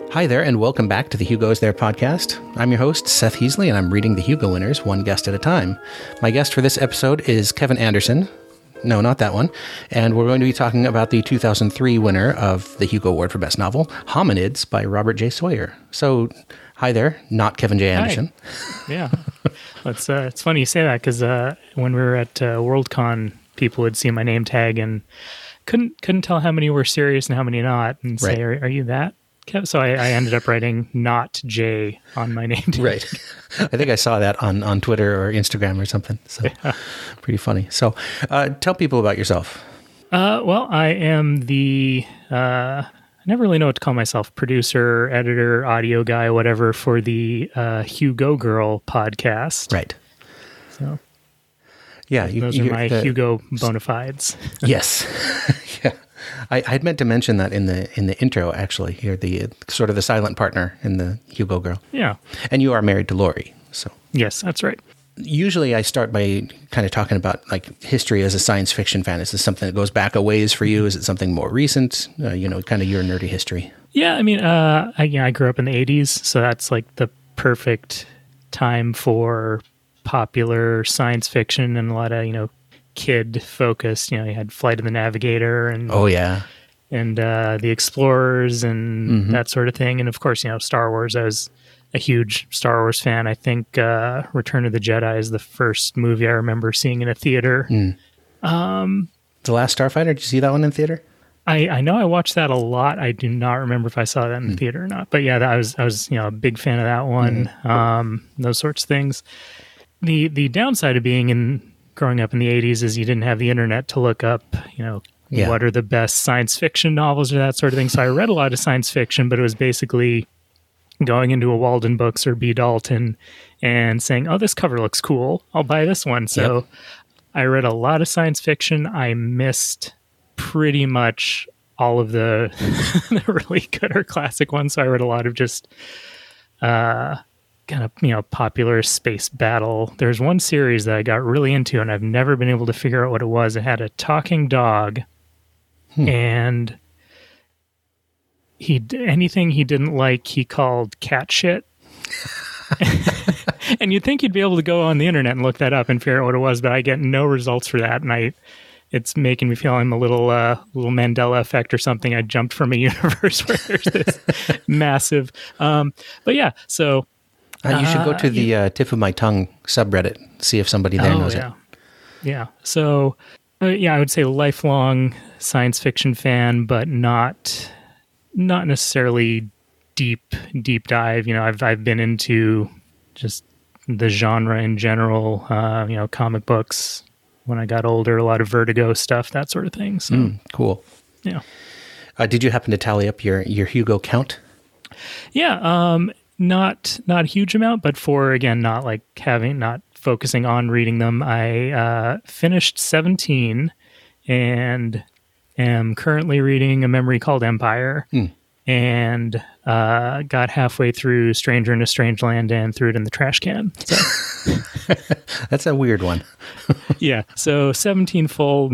Hi there, and welcome back to the Hugo Is There podcast. I'm your host, Seth Heasley, and I'm reading the Hugo winners one guest at a time. My guest for this episode is Kevin Anderson. No, not that one. And we're going to be talking about the 2003 winner of the Hugo Award for Best Novel, Hominids by Robert J. Sawyer. So, hi there, not Kevin J. Anderson. Hi. Yeah. It's funny you say that because when we were at Worldcon, people would see my name tag and couldn't tell how many were serious and how many not, and say, right. Are you that? So I ended up writing not J on my name tag. Right. I think I saw that on Twitter or Instagram or something. So pretty funny. So tell people about yourself. Well, I am I never really know what to call myself, producer, editor, audio guy, whatever, for the Hugo Girl podcast. Right. So yeah, those are my Hugo bona fides. Yes. Yeah. I'd meant to mention that in the intro, actually. You're the sort of the silent partner in the Hugo Girl. Yeah. And you are married to Lori, so. Yes, that's right. Usually I start by kind of talking about like history as a science fiction fan. Is this something that goes back a ways for you? Is it something more recent? Kind of your nerdy history. Yeah, I mean, I grew up in the 80s, so that's like the perfect time for popular science fiction and a lot of, kid focused. You had Flight of the Navigator and and the Explorers and that sort of thing. And of course, Star Wars. I was a huge Star Wars fan. I think Return of the Jedi is the first movie I remember seeing in a theater. The Last Starfighter, did you see that one in theater? I know I watched that a lot. I do not remember if I saw that in the theater or not. But yeah, I was a big fan of that one. Those sorts of things. The downside of growing up in the 80s is you didn't have the internet to look up, what are the best science fiction novels or that sort of thing. So I read a lot of science fiction, but it was basically going into a Walden Books or B. Dalton and saying, oh, this cover looks cool. I'll buy this one. So I read a lot of science fiction. I missed pretty much all of the, the really good or classic ones. So I read a lot of just kind of, popular space battle. There's one series that I got really into and I've never been able to figure out what it was. It had a talking dog and anything he didn't like, he called cat shit. And you'd think you'd be able to go on the internet and look that up and figure out what it was, but I get no results for that. And it's making me feel I'm a little Mandela effect or something. I jumped from a universe where there's this massive, but yeah, so you should go to the Tip of My Tongue subreddit, see if somebody there knows it. Yeah. So, I would say lifelong science fiction fan, but not necessarily deep dive. I've been into just the genre in general. Comic books when I got older, a lot of Vertigo stuff, that sort of thing. So cool. Yeah. Did you happen to tally up your Hugo count? Yeah. Not a huge amount, but for, again, not focusing on reading them, I finished 17 and am currently reading A Memory Called Empire and got halfway through Stranger in a Strange Land and threw it in the trash can. So. That's a weird one. Yeah, so 17 full,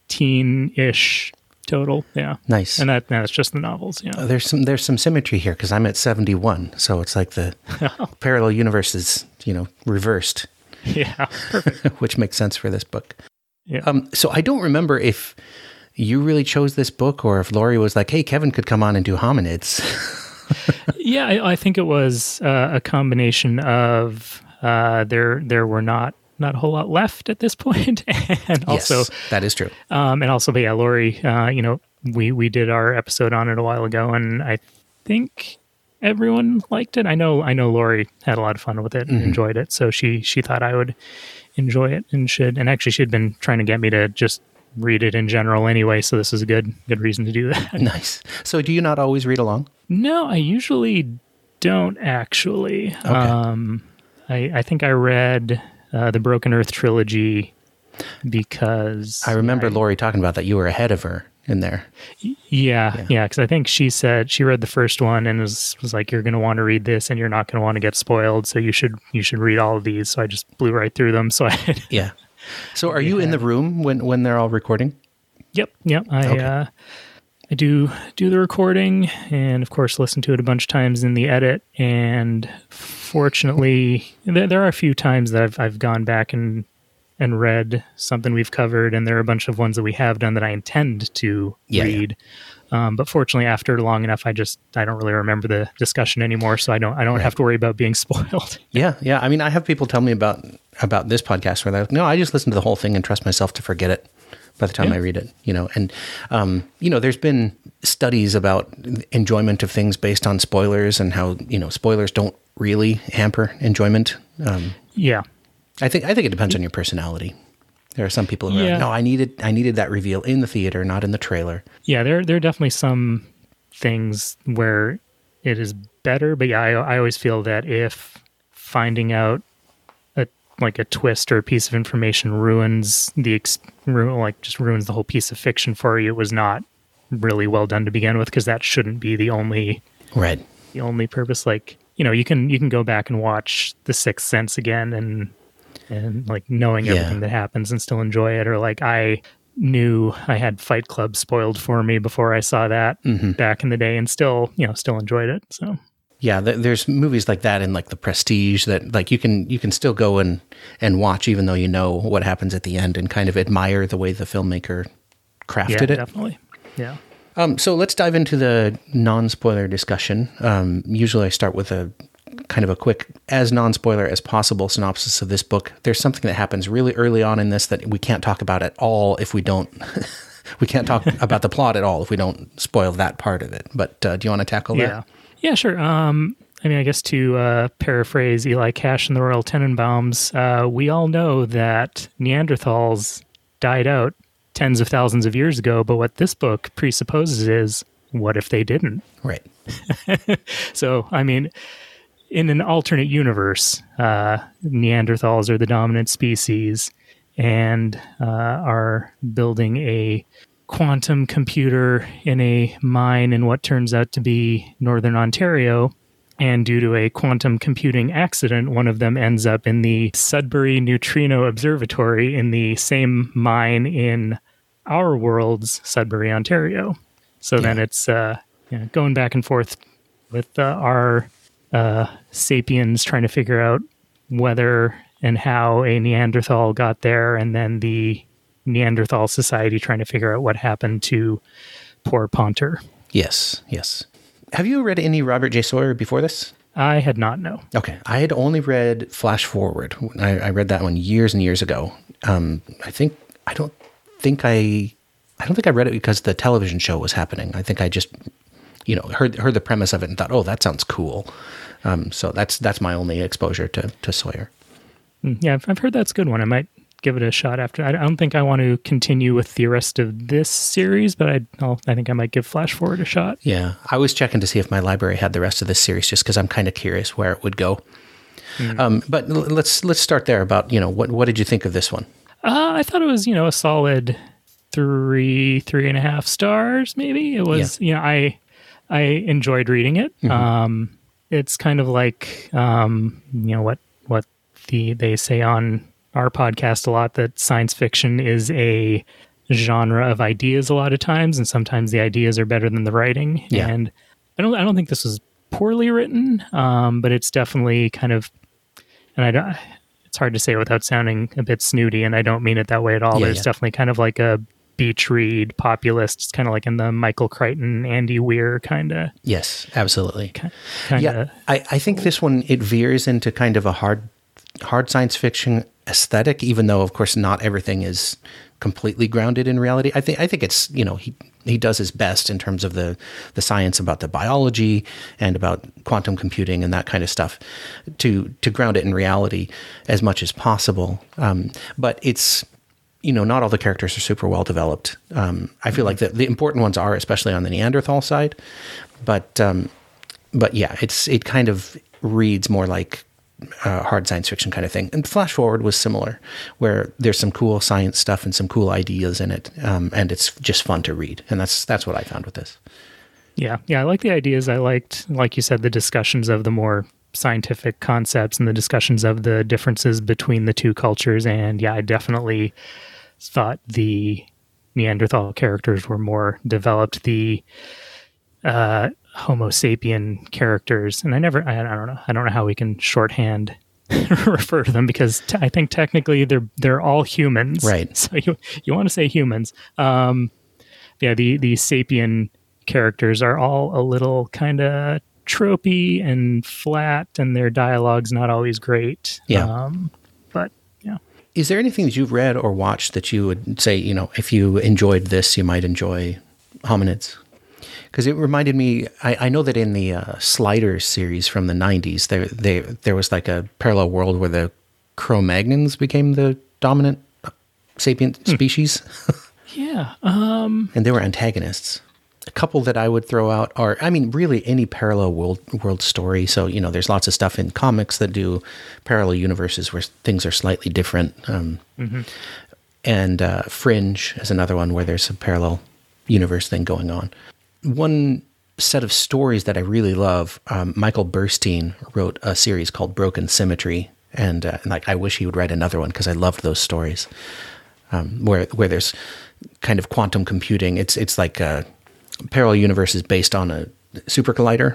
19-ish total, yeah. Nice. And that's just the novels, yeah. There's some symmetry here because I'm at 71, so it's like the parallel universe is, reversed. Yeah, perfect. Which makes sense for this book. Yeah. So I don't remember if you really chose this book or if Lori was like, hey, Kevin could come on and do Hominids. Yeah, I think it was a combination of there were not a whole lot left at this point. And also, yes, that is true. And also, but yeah, Lori, we did our episode on it a while ago, and I think everyone liked it. I know Lori had a lot of fun with it and enjoyed it, so she thought I would enjoy it and actually she'd been trying to get me to just read it in general anyway, so this is a good reason to do that. Nice. So do you not always read along? No, I usually don't actually. Okay. I think I read the Broken Earth trilogy because I remember Lori talking about that. You were ahead of her in there. Yeah. Because I think she said she read the first one and was like, "You're going to want to read this, and you're not going to want to get spoiled. So you should read all of these." So I just blew right through them. So yeah. So are you in the room when they're all recording? Yep. I do the recording and, of course, listen to it a bunch of times in the edit. And fortunately, there are a few times that I've gone back and read something we've covered, and there are a bunch of ones that we have done that I intend to read. But fortunately, after long enough, I don't really remember the discussion anymore, so I don't have to worry about being spoiled. Yeah. I mean, I have people tell me about this podcast where they're like, no, I just listen to the whole thing and trust myself to forget it by the time I read it, and, there's been studies about enjoyment of things based on spoilers and how, spoilers don't really hamper enjoyment. I think it depends on your personality. There are some people who are like, no, I needed that reveal in the theater, not in the trailer. Yeah, there are definitely some things where it is better, but I always feel that if finding out a twist or a piece of information ruins the whole piece of fiction for you, it was not really well done to begin with, because that shouldn't be the only purpose. Like, you can go back and watch The Sixth Sense again and like knowing everything that happens and still enjoy it. Or like, I knew I had Fight Club spoiled for me before I saw that back in the day, and still enjoyed it. So yeah, there's movies like that in like The Prestige that like you can still go and watch even though you know what happens at the end, and kind of admire the way the filmmaker crafted it. Definitely. Yeah. So let's dive into the non-spoiler discussion. Usually I start with a kind of a quick, as non-spoiler as possible synopsis of this book. There's something that happens really early on in this that we can't talk about at all if we don't, we can't talk about the plot at all if we don't spoil that part of it. But do you want to tackle that? Yeah, sure. I mean, I guess to paraphrase Eli Cash and the Royal Tenenbaums, we all know that Neanderthals died out tens of thousands of years ago, but what this book presupposes is, what if they didn't? Right. So, I mean, in an alternate universe, Neanderthals are the dominant species and are building a quantum computer in a mine in what turns out to be Northern Ontario. And due to a quantum computing accident, one of them ends up in the Sudbury Neutrino Observatory in the same mine in our world's Sudbury, Ontario. So then it's going back and forth with our sapiens trying to figure out whether and how a Neanderthal got there, and then the Neanderthal Society trying to figure out what happened to poor Ponter. Yes. Have you read any Robert J. Sawyer before this? I had not, no. Okay. I had only read Flash Forward. I read that one years and years ago. I don't think I read it because the television show was happening. I think I just, heard the premise of it and thought, oh, that sounds cool. So that's my only exposure to Sawyer. Yeah, I've heard that's a good one. I might give it a shot after. I don't think I want to continue with the rest of this series, but I think I might give Flash Forward a shot. Yeah, I was checking to see if my library had the rest of this series, just because I'm kind of curious where it would go. But let's start there. About what did you think of this one? I thought it was a solid 3.5 stars. Maybe it was. I enjoyed reading it. It's kind of like what they say on our podcast a lot, that science fiction is a genre of ideas a lot of times, and sometimes the ideas are better than the writing. Yeah. And I don't think this was poorly written, but it's definitely kind of, and it's hard to say without sounding a bit snooty, and I don't mean it that way at all. There's definitely kind of like a beach read populist. It's kind of like in the Michael Crichton, Andy Weir kind of. Yes, absolutely. I think this one, it veers into kind of a hard science fiction aesthetic, even though of course not everything is completely grounded in reality. I think it's, he does his best in terms of the science about the biology and about quantum computing and that kind of stuff to ground it in reality as much as possible. But it's, not all the characters are super well developed. I feel like the important ones are, especially on the Neanderthal side, but yeah, it kind of reads more like hard science fiction kind of thing. And Flash Forward was similar, where there's some cool science stuff and some cool ideas in it, and it's just fun to read. And that's what I found with this. Yeah, I like the ideas. I liked, like you said, the discussions of the more scientific concepts and the discussions of the differences between the two cultures. And yeah, I definitely thought the Neanderthal characters were more developed, the Homo sapien characters, and I don't know how we can shorthand refer to them, because I think technically they're all humans, right? So you want to say humans. The sapien characters are all a little kind of tropey and flat, and their dialogue's not always great. Yeah. But yeah. Is there anything that you've read or watched that you would say, if you enjoyed this, you might enjoy Hominids? Because it reminded me, I know that in the Sliders series from the 90s, there was like a parallel world where the Cro-Magnons became the dominant sapient species. Yeah. And they were antagonists. A couple that I would throw out are, really any parallel world story. So, there's lots of stuff in comics that do parallel universes where things are slightly different. And Fringe is another one where there's a parallel universe thing going on. One set of stories that I really love, Michael Burstein wrote a series called Broken Symmetry. And I wish he would write another one, because I loved those stories where there's kind of quantum computing. It's like parallel universes based on a super collider,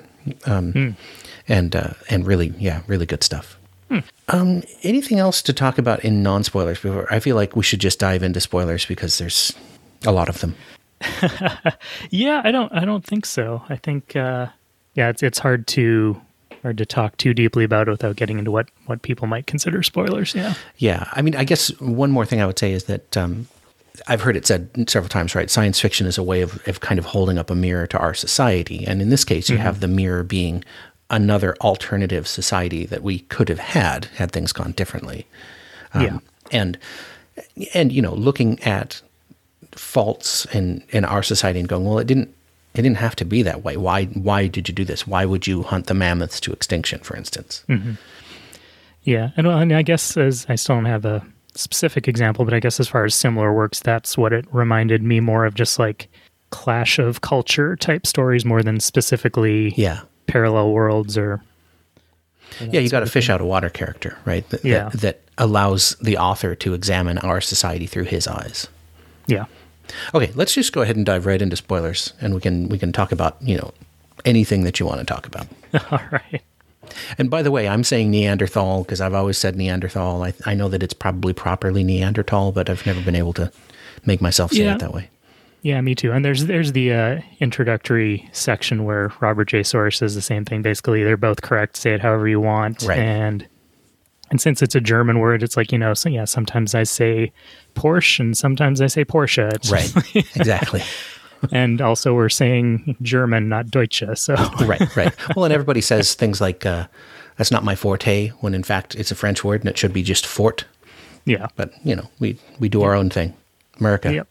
and really good stuff. Anything else to talk about in non-spoilers before? I feel like we should just dive into spoilers, because there's a lot of them. Yeah, I don't think so. I think it's hard to talk too deeply about it without getting into what people might consider spoilers. Yeah. I guess one more thing I would say is that I've heard it said several times, right? Science fiction is a way of kind of holding up a mirror to our society. And in this case, you have the mirror being another alternative society that we could have had things gone differently. And looking at faults in our society and going, well, it didn't have to be that way. Why did you do this? Why would you hunt the mammoths to extinction, for instance? Mm-hmm. Yeah. And I guess I still don't have a specific example, but I guess as far as similar works, that's what it reminded me more of, just like clash of culture type stories more than specifically parallel worlds or... you got a fish out of water character, right? That allows the author to examine our society through his eyes. Yeah. Okay, let's just go ahead and dive right into spoilers, and we can talk about, anything that you want to talk about. All right. And by the way, I'm saying Neanderthal because I've always said Neanderthal. I know that it's probably properly Neanderthal, but I've never been able to make myself say it that way. Yeah, me too. And there's the introductory section where Robert J. Sawyer says the same thing. Basically, they're both correct. Say it however you want. Right. And since it's a German word, it's like, sometimes I say Porsche and sometimes I say Porsche. It's right. Exactly. And also we're saying German, not Deutsche. So Right. Well, and everybody says things like, that's not my forte, when in fact it's a French word and it should be just fort. Yeah. But, we do our own thing. America. Yep.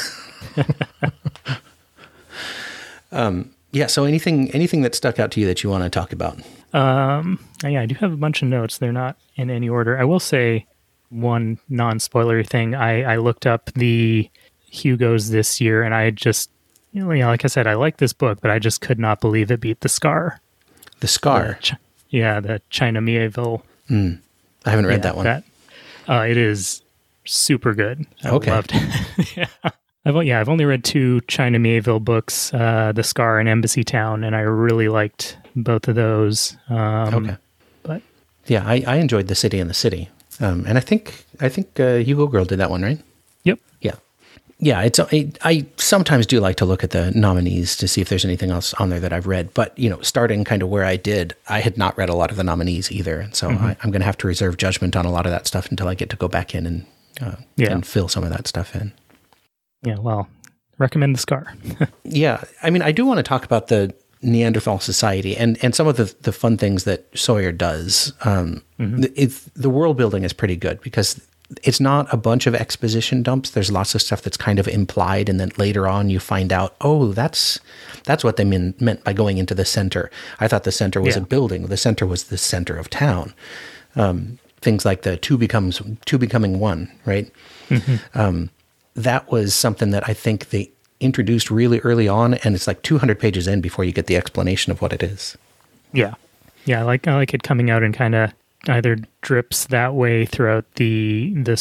So anything that stuck out to you that you want to talk about? I do have a bunch of notes. They're not in any order. I will say one non-spoilery thing. I looked up the Hugos this year, and I just, like I said, I like this book, but I just could not believe it beat The Scar. The China Miéville. I haven't read that one. It is super good. I loved it. Yeah. I've only read 2 China Miéville books, The Scar and Embassy Town, and I really liked both of those. But yeah, I enjoyed The City and the City, and I think Hugo Girl did that one, right? Yep. Yeah. I sometimes do like to look at the nominees to see if there's anything else on there that I've read. But starting kind of where I did, I had not read a lot of the nominees either, and so I'm going to have to reserve judgment on a lot of that stuff until I get to go back in and fill some of that stuff in. Yeah, well, recommend The Scar. Yeah, I do want to talk about the Neanderthal society and some of the fun things that Sawyer does. The world building is pretty good because it's not a bunch of exposition dumps. There's lots of stuff that's kind of implied, and then later on you find out, oh, that's what they meant by going into the center. I thought the center was a building. The center was the center of town. Things like the two becoming one, right? That was something that I think they introduced really early on, and it's like 200 pages in before you get the explanation of what it is. Yeah. I like it coming out and kind of either drips that way throughout the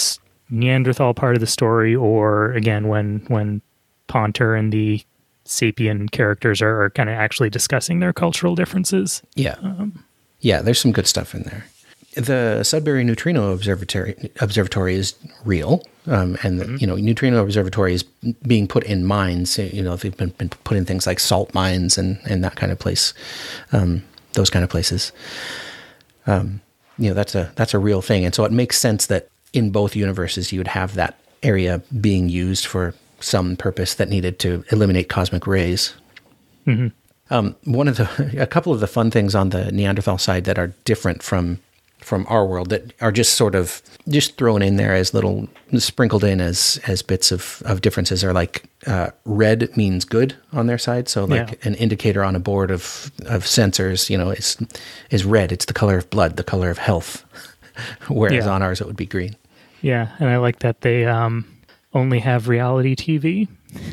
Neanderthal part of the story, or again when Ponter and the Sapien characters are kind of actually discussing their cultural differences. Yeah. Yeah, there's some good stuff in there. The Sudbury Neutrino Observatory is real, and the, Neutrino Observatory is being put in mines. They've been put in things like salt mines and that kind of place, those kind of places. That's a real thing, and so it makes sense that in both universes you would have that area being used for some purpose that needed to eliminate cosmic rays. Mm-hmm. A couple of the fun things on the Neanderthal side that are different from our world that are just sort of just thrown in there as little sprinkled in as bits of differences are like red means good on their side. So like an indicator on a board of sensors, is red. It's the color of blood, the color of health. Whereas on ours it would be green. Yeah, and I like that they only have reality TV.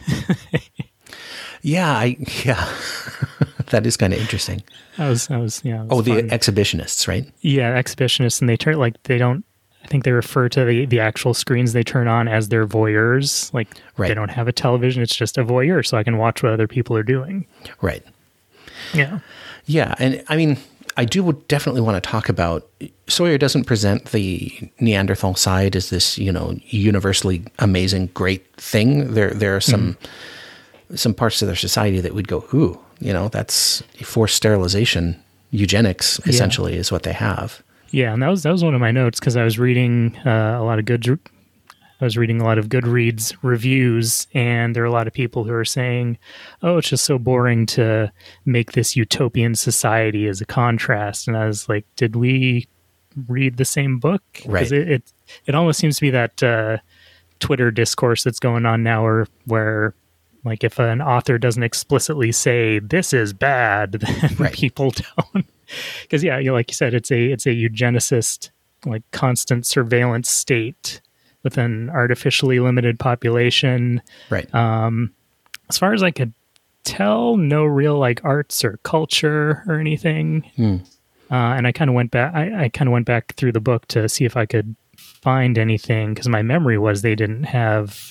Yeah. That is kind of interesting. The exhibitionists, right? Yeah, exhibitionists, and they don't. I think they refer to the actual screens they turn on as their voyeurs. They don't have a television; it's just a voyeur, so I can watch what other people are doing. Right. Yeah. Yeah, and I mean, I do definitely want to talk about. Sawyer doesn't present the Neanderthal side as this, universally amazing, great thing. There are some parts of their society that would go, ooh. That's forced sterilization, eugenics, essentially, is what they have. Yeah, and that was one of my notes because I was reading a lot of Goodreads reviews, and there are a lot of people who are saying, "Oh, it's just so boring to make this utopian society as a contrast." And I was like, "Did we read the same book?" Right. Because it almost seems to be that Twitter discourse that's going on now, where like if an author doesn't explicitly say this is bad, then people don't. Because like you said, it's a eugenicist, like constant surveillance state with an artificially limited population. Right. As far as I could tell, no real like arts or culture or anything. And I kind of went back. I kind of went back through the book to see if I could find anything, because my memory was they didn't have.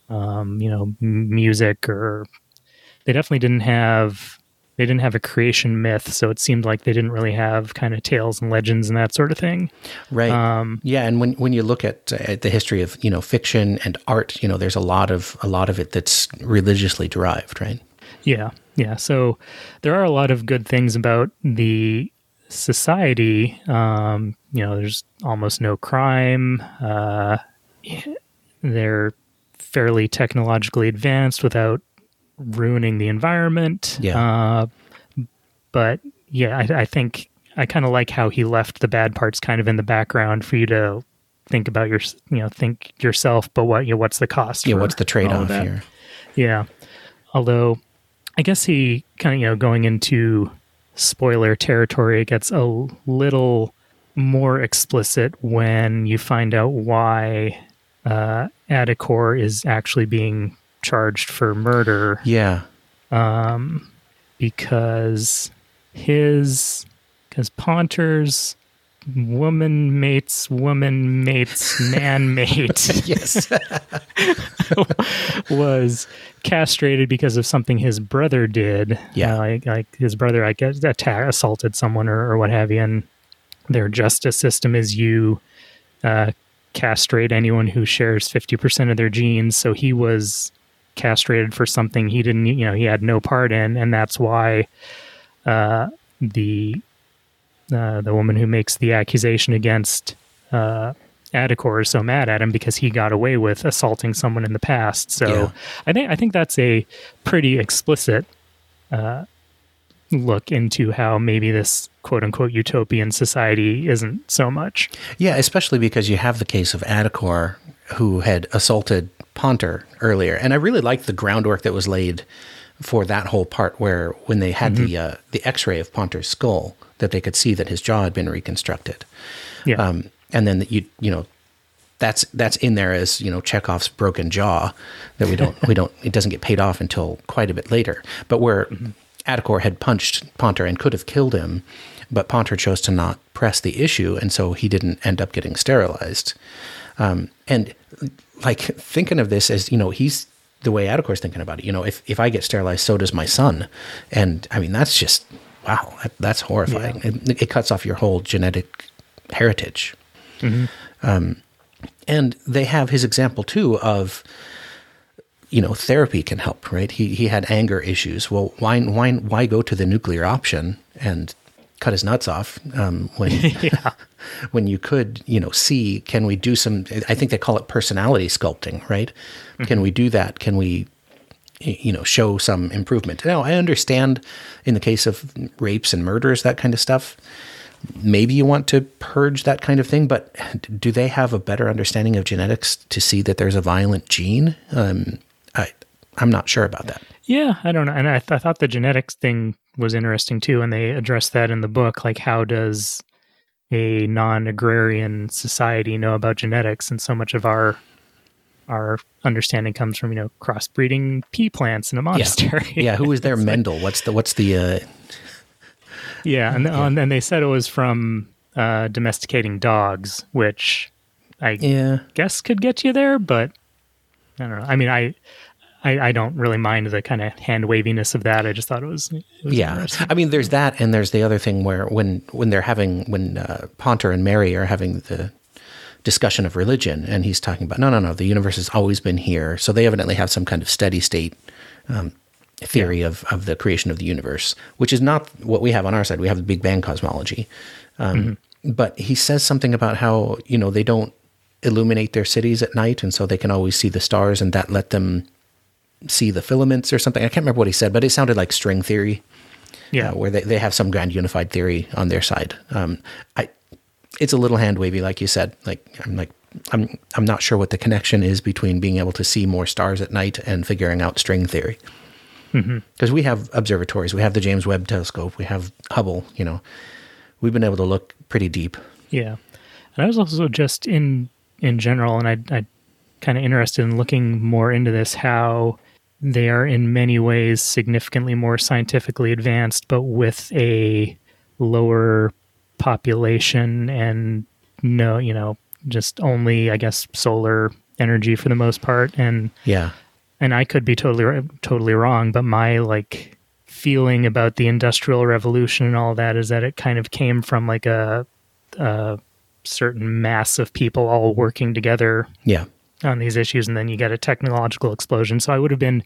Music, or they definitely didn't have a creation myth. So it seemed like they didn't really have kind of tales and legends and that sort of thing. Right. And when you look at the history of, fiction and art, there's a lot of it that's religiously derived, right? Yeah. Yeah. So there are a lot of good things about the society. There's almost no crime. They're fairly technologically advanced without ruining the environment. Yeah. But I think I kind of like how he left the bad parts kind of in the background for you to think about think yourself, but what's the cost? Yeah. What's the trade-off here? Yeah. Although I guess he kind of, going into spoiler territory, it gets a little more explicit when you find out why, Adicor is actually being charged for murder. Yeah. Because Ponter's woman mates man mate yes. was castrated because of something his brother did. Yeah. Like his brother, I guess, assaulted someone or what have you, and their justice system is you castrate anyone who shares 50% of their genes. So he was castrated for something he didn't, he had no part in, and that's why the woman who makes the accusation against Adicor is so mad at him because he got away with assaulting someone in the past. So I think that's a pretty explicit look into how maybe this quote-unquote utopian society isn't so much. Yeah, especially because you have the case of Adicor, who had assaulted Ponter earlier. And I really liked the groundwork that was laid for that whole part, where when they had the X-ray of Ponter's skull, that they could see that his jaw had been reconstructed. Yeah. And then that's in there as, Chekhov's broken jaw that we don't, it doesn't get paid off until quite a bit later. But where Adicor had punched Ponter and could have killed him, but Ponter chose to not press the issue, and so he didn't end up getting sterilized. And like thinking of this as, he's the way Adecor's thinking about it. If I get sterilized, so does my son. And I mean, that's just, wow, that's horrifying. Yeah. It cuts off your whole genetic heritage. Mm-hmm. And they have his example too of, therapy can help, right? He had anger issues. Well, why go to the nuclear option and cut his nuts off when when you could, see, can we do some, I think they call it personality sculpting, right? Mm-hmm. Can we do that? Can we, show some improvement? Now, I understand in the case of rapes and murders, that kind of stuff, maybe you want to purge that kind of thing, but do they have a better understanding of genetics to see that there's a violent gene? I'm not sure about that. Yeah, I don't know. And I thought the genetics thing was interesting too, and they addressed that in the book. Like, how does a non-agrarian society know about genetics? And so much of our understanding comes from, crossbreeding pea plants in a monastery. Yeah, who was there? Mendel. What's the Yeah, and they said it was from domesticating dogs, which I guess could get you there, but I don't know. I mean, I don't really mind the kind of hand waviness of that. I just thought it was interesting. I mean, there's that, and there's the other thing where when Ponter and Mary are having the discussion of religion, and he's talking about no, the universe has always been here. So they evidently have some kind of steady state theory of the creation of the universe, which is not what we have on our side. We have the Big Bang cosmology. But he says something about how, they don't illuminate their cities at night, and so they can always see the stars, and that let them see the filaments or something. I can't remember what he said, but it sounded like string theory, where they have some grand unified theory on their side. It's a little hand wavy, like you said. I'm not sure what the connection is between being able to see more stars at night and figuring out string theory. Because we have observatories, we have the James Webb Telescope, we have Hubble. We've been able to look pretty deep. Yeah, and I was also just in general, and I kind of interested in looking more into this, how they are in many ways significantly more scientifically advanced, but with a lower population and just only, I guess, solar energy for the most part. And I could be totally wrong, but my feeling about the Industrial Revolution and all that is that it kind of came from like a certain mass of people all working together on these issues, and then you get a technological explosion. So I would have been,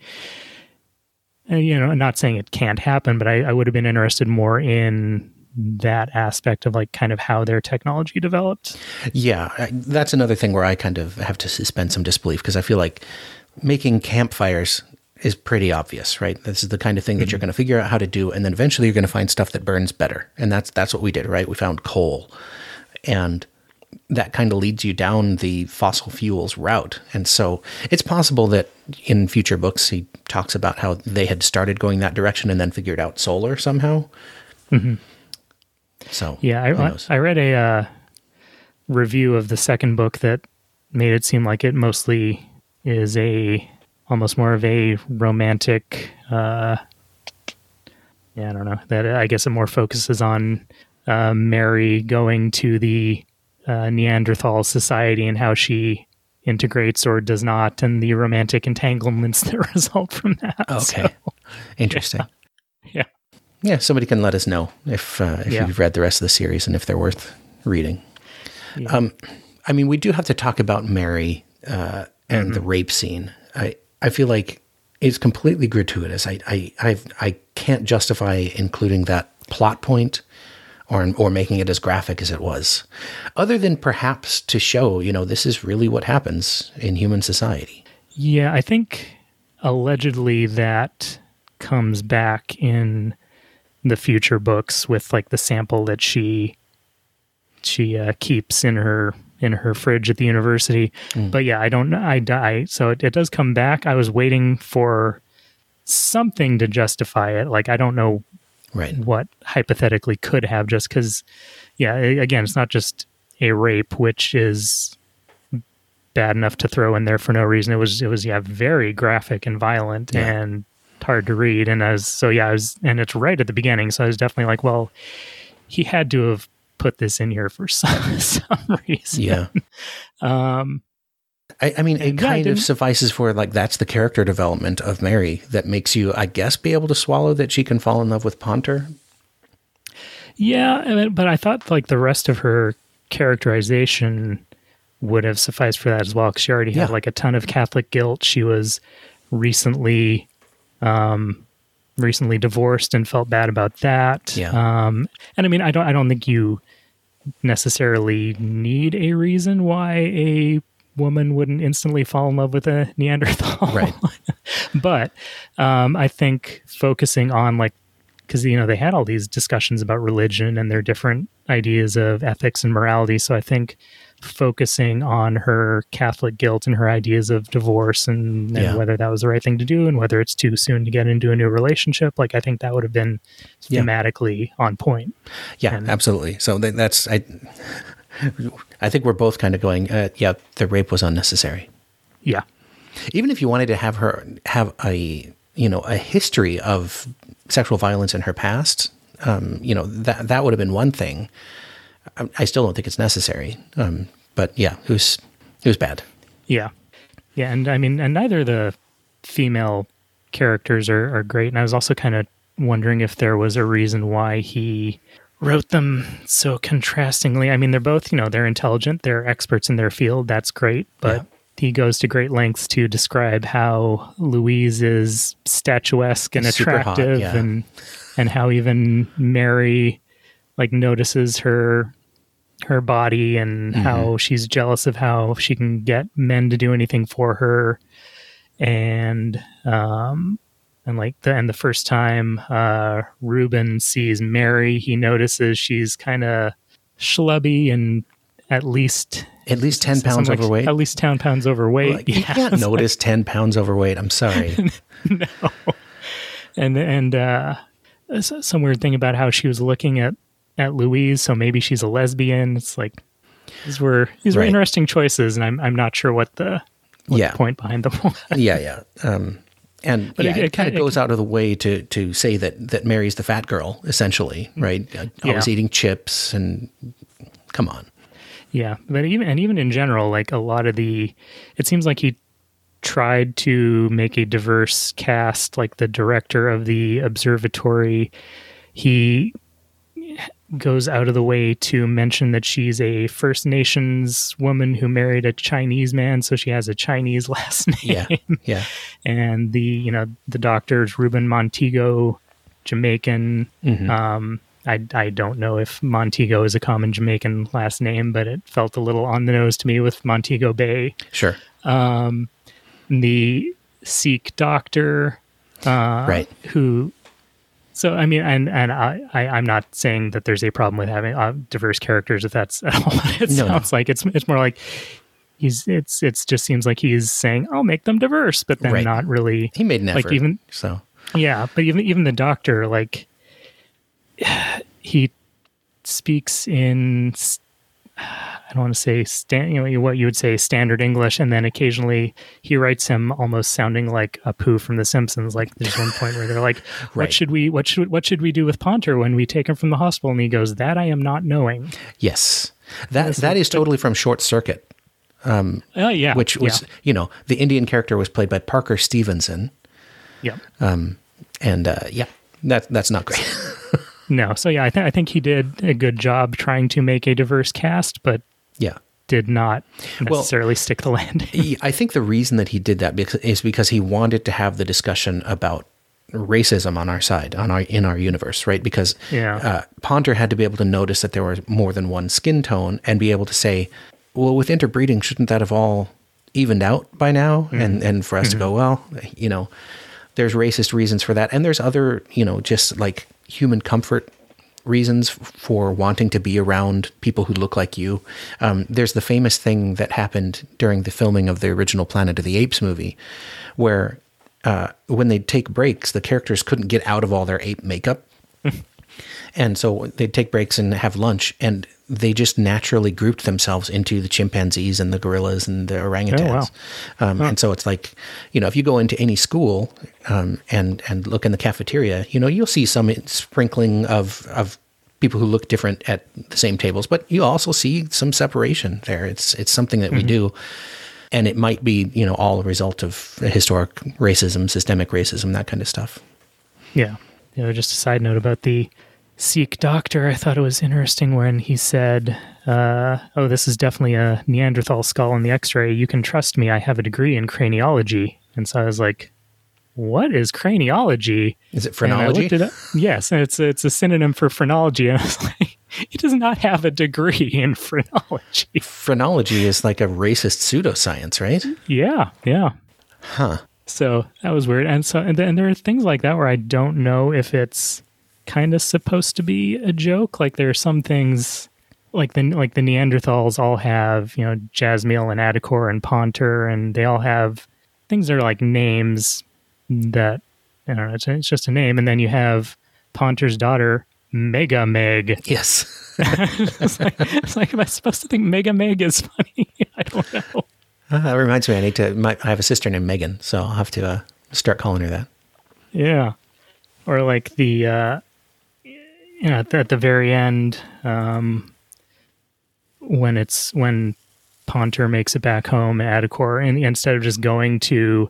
not saying it can't happen, but I would have been interested more in that aspect of kind of how their technology developed. Yeah, that's another thing where I kind of have to suspend some disbelief, because I feel like making campfires is pretty obvious, right? This is the kind of thing that you're going to figure out how to do, and then eventually you're going to find stuff that burns better. And that's what we did, right? We found coal, and that kind of leads you down the fossil fuels route. And so it's possible that in future books he talks about how they had started going that direction and then figured out solar somehow. So I read a review of the second book that made it seem like it mostly is almost more of a romantic, I don't know, that I guess it more focuses on Mary going to the Neanderthal society and how she integrates or does not, and the romantic entanglements that result from that. Okay. So, interesting. Yeah. Somebody can let us know if you've read the rest of the series and if they're worth reading. Yeah. I mean, we do have to talk about Mary and the rape scene. I feel like it's completely gratuitous. I can't justify including that plot point or making it as graphic as it was, other than perhaps to show, this is really what happens in human society. Yeah, I think allegedly that comes back in the future books with the sample that she keeps in her fridge at the university. But yeah, I don't know. So it does come back. I was waiting for something to justify it. I don't know what hypothetically could have, just because, again, it's not just a rape, which is bad enough to throw in there for no reason. It was very graphic and violent and hard to read. And and it's right at the beginning. So I was definitely well, he had to have put this in here for some reason. Yeah. I mean, it kind of suffices for, like, that's the character development of Mary that makes you, I guess, be able to swallow that she can fall in love with Ponter. Yeah, but I thought, like, the rest of her characterization would have sufficed for that as well, because she already had, like, a ton of Catholic guilt. She was recently divorced and felt bad about that. Yeah. And I mean, I don't think you necessarily need a reason why a woman wouldn't instantly fall in love with a Neanderthal. Right. But I think focusing on, like, because, they had all these discussions about religion and their different ideas of ethics and morality. So I think focusing on her Catholic guilt and her ideas of divorce and whether that was the right thing to do and whether it's too soon to get into a new relationship, like, I think that would have been thematically on point. Yeah, absolutely. So I think we're both kind of going, the rape was unnecessary. Yeah. Even if you wanted to have her have a history of sexual violence in her past, that would have been one thing. I still don't think it's necessary. But yeah, it was bad. Yeah. Yeah. And I mean, and neither of the female characters are great. And I was also kind of wondering if there was a reason why he wrote them so contrastingly. I mean, they're both, they're intelligent, they're experts in their field. That's great. But he goes to great lengths to describe how Louise is statuesque and attractive, hot, and how even Mary, like, notices her body and how she's jealous of how she can get men to do anything for her. And the first time Reuben sees Mary, he notices she's kind of schlubby and at least 10 pounds overweight. At least 10 pounds overweight. Like, you can't notice 10 pounds overweight. I'm sorry. No. And some weird thing about how she was looking at Louise, so maybe she's a lesbian. It's like, these were interesting choices, and I'm not sure what the point behind them was. Yeah. It kind of goes out of the way to say that Mary's the fat girl, essentially, right? Always eating chips, and come on. Yeah, but even in general, like, a lot of it seems like he tried to make a diverse cast. Like, the director of the observatory, he goes out of the way to mention that she's a First Nations woman who married a Chinese man, so she has a Chinese last name. Yeah. And the doctor's Ruben Montego, Jamaican. Mm-hmm. I don't know if Montego is a common Jamaican last name, but it felt a little on the nose to me with Montego Bay. Sure. The Sikh doctor, right? Who? So I mean, and I'm not saying that there's a problem with having diverse characters. If that's at all what it sounds like, it's more like it's just seems like he's saying, I'll make them diverse, but then not really. He made an effort. Like, even so. Yeah, but even the doctor, like, he speaks in, I don't want to say what you would say standard English, and then occasionally he writes him almost sounding like Apu from The Simpsons. Like, there's one point where they're like, what should we do with Ponter when we take him from the hospital? And he goes, that I am not knowing. Yes, that is totally from Short Circuit. Which was the Indian character was played by Parker Stevenson. Yeah. That's not great. No. So yeah, I think he did a good job trying to make a diverse cast, but did not necessarily stick the landing. I think the reason that he did that is because he wanted to have the discussion about racism on our side, in our universe, right? Because Ponter had to be able to notice that there was more than one skin tone and be able to say, well, with interbreeding, shouldn't that have all evened out by now? Mm-hmm. And for us to go, well, there's racist reasons for that. And there's other, just like human comfort reasons for wanting to be around people who look like you. There's the famous thing that happened during the filming of the original Planet of the Apes movie, where when they'd take breaks, the characters couldn't get out of all their ape makeup. And so they'd take breaks and have lunch, and they just naturally grouped themselves into the chimpanzees and the gorillas and the orangutans. Oh, wow. And so it's like, if you go into any school and look in the cafeteria, you'll see some sprinkling of people who look different at the same tables, but you also see some separation there. It's something that we do, and it might be, all a result of historic racism, systemic racism, that kind of stuff. Yeah. Just a side note about the Sikh doctor. I thought it was interesting when he said, oh, this is definitely a Neanderthal skull in the x-ray. You can trust me. I have a degree in craniology. And so I was like, what is craniology? Is it phrenology? And I looked it up. Yes, and it's a synonym for phrenology. And I was like, he does not have a degree in phrenology. Phrenology is like a racist pseudoscience, right? Yeah. Huh. So that was weird. And there are things like that where I don't know if it's kind of supposed to be a joke. Like there are some things like the Neanderthals all have, Jasmeel and Adicor and Ponter, and they all have things that are like names that, I don't know, it's just a name. And then you have Ponter's daughter, Mega Meg. Yes. it's like, am I supposed to think Mega Meg is funny? I don't know. That reminds me, I have a sister named Megan, so I'll have to start calling her that. Yeah. Or like the, at the very end, when Ponter makes it back home at Adicor, and instead of just going to,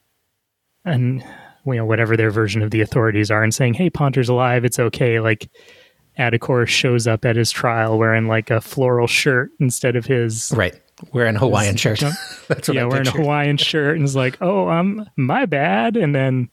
whatever their version of the authorities are and saying, hey, Ponter's alive, it's okay. Like Adicor shows up at his trial wearing like a floral shirt instead of his... Right. Wearing a Hawaiian shirt. That's what wearing a Hawaiian shirt, and is like, "Oh, my bad." And then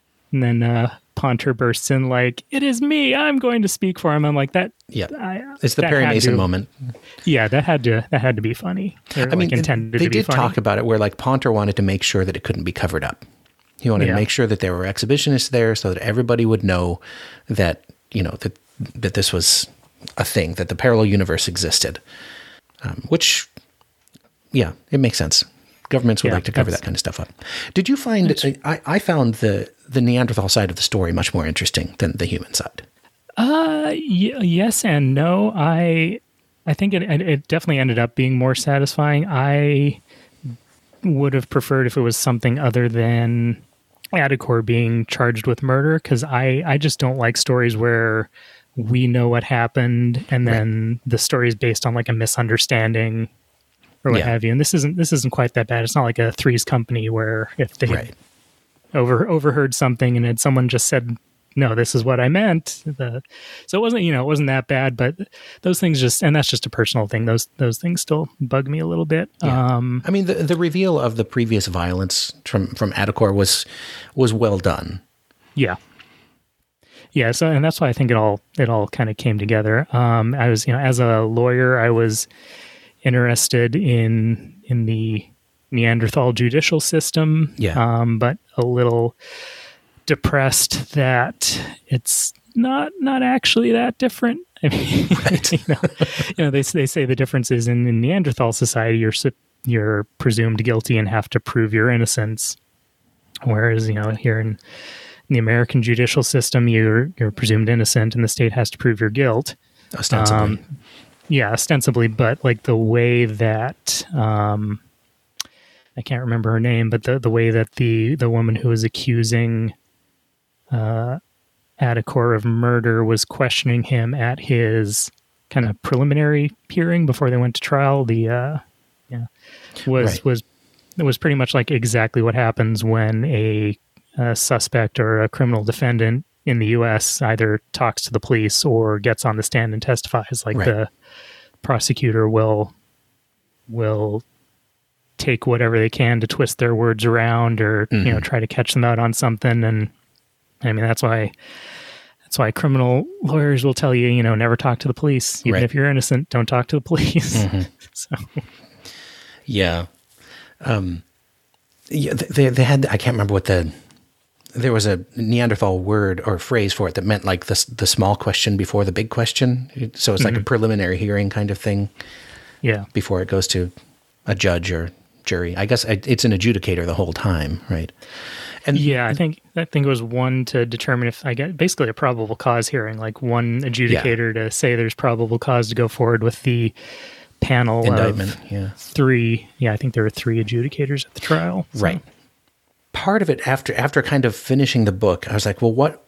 Ponter bursts in like, "It is me. I'm going to speak for him." I'm like, "That." Yeah, it's the Perry Mason moment. Yeah, that had to be funny. Or, intended to be funny. They did talk about it where like Ponter wanted to make sure that it couldn't be covered up. He wanted to make sure that there were exhibitionists there, so that everybody would know that that this was a thing, that the parallel universe existed, which. Yeah, it makes sense. Governments would like to cover that kind of stuff up. Did you find... I found the Neanderthal side of the story much more interesting than the human side. Yes and no. I think it definitely ended up being more satisfying. I would have preferred if it was something other than Adicor being charged with murder, because I just don't like stories where we know what happened and then the story is based on like a misunderstanding or what have you. And this isn't quite that bad. It's not like a Three's Company where if they had overheard something and had someone just said, no, this is what I meant. So it wasn't that bad, but those things and that's just a personal thing. Those things still bug me a little bit. Yeah. The reveal of the previous violence from Adicor was well done. Yeah. Yeah. So, and that's why I think it all kind of came together. I was, as a lawyer, I was interested in the Neanderthal judicial system, but a little depressed that it's not actually that different. I mean, right. They say the difference is in Neanderthal society, you're presumed guilty and have to prove your innocence, whereas here in the American judicial system, you're presumed innocent and the state has to prove your guilt. Ostensibly. Ostensibly, but like the way that I can't remember her name, but the way that the woman who was accusing Adicor of murder was questioning him at his kind of preliminary hearing before they went to trial, was pretty much like exactly what happens when a suspect or a criminal defendant in the U.S. either talks to the police or gets on the stand and testifies. Like the prosecutor will take whatever they can to twist their words around or try to catch them out on something. And I mean that's why criminal lawyers will tell you never talk to the police, even if you're innocent. Don't talk to the police. So they had, I can't remember what there was a Neanderthal word or phrase for it that meant like the small question before the big question. So it's like a preliminary hearing kind of thing. Yeah. Before it goes to a judge or jury. I guess it's an adjudicator the whole time, right? And I think it was one to determine if I get basically a probable cause hearing, like one adjudicator to say there's probable cause to go forward with the panel indictment. Of three. Yeah, I think there were 3 adjudicators at the trial. So. Right. Part of it after kind of finishing the book, I was like, well,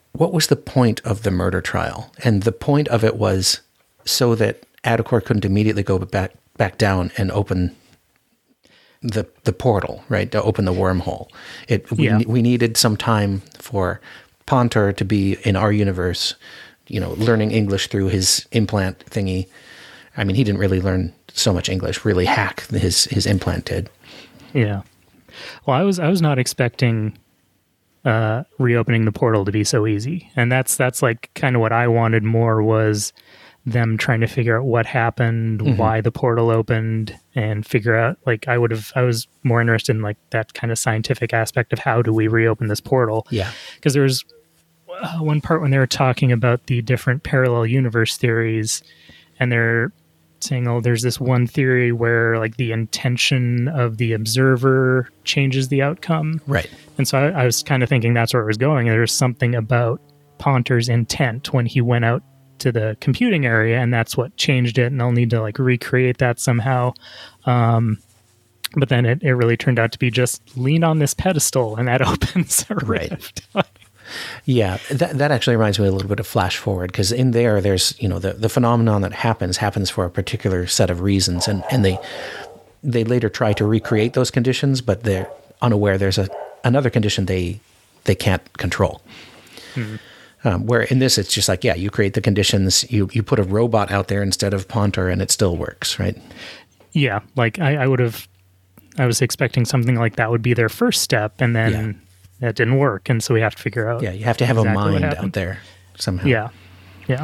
what was the point of the murder trial? And the point of it was so that Adicor couldn't immediately go back down and open the portal, right? To open the wormhole. We needed some time for Pontor to be in our universe, learning English through his implant thingy. I mean, he didn't really learn so much English, really hack his implant did. Yeah. Well, I was not expecting reopening the portal to be so easy. And that's like kind of what I wanted more, was them trying to figure out what happened, why the portal opened, and figure out, like, I was more interested in like that kind of scientific aspect of how do we reopen this portal. Yeah. Because there was one part when they were talking about the different parallel universe theories, and they're saying, oh, there's this one theory where like the intention of the observer changes the outcome. Right. And so I was kind of thinking that's where it was going. There's something about Pontor's intent when he went out to the computing area, and that's what changed it, and they'll need to like recreate that somehow. But then it really turned out to be just lean on this pedestal, and that opens a rift. Right. Yeah, that actually reminds me a little bit of Flash Forward, because in there's the phenomenon that happens for a particular set of reasons, and they later try to recreate those conditions, but they're unaware there's another condition they can't control. Where in this it's just like, yeah, you create the conditions, you put a robot out there instead of Pontor, and it still works, right? Yeah, like I was expecting something like that would be their first step, and then that didn't work, and so we have to figure out. Yeah, you have to have exactly a mind out there somehow. Yeah.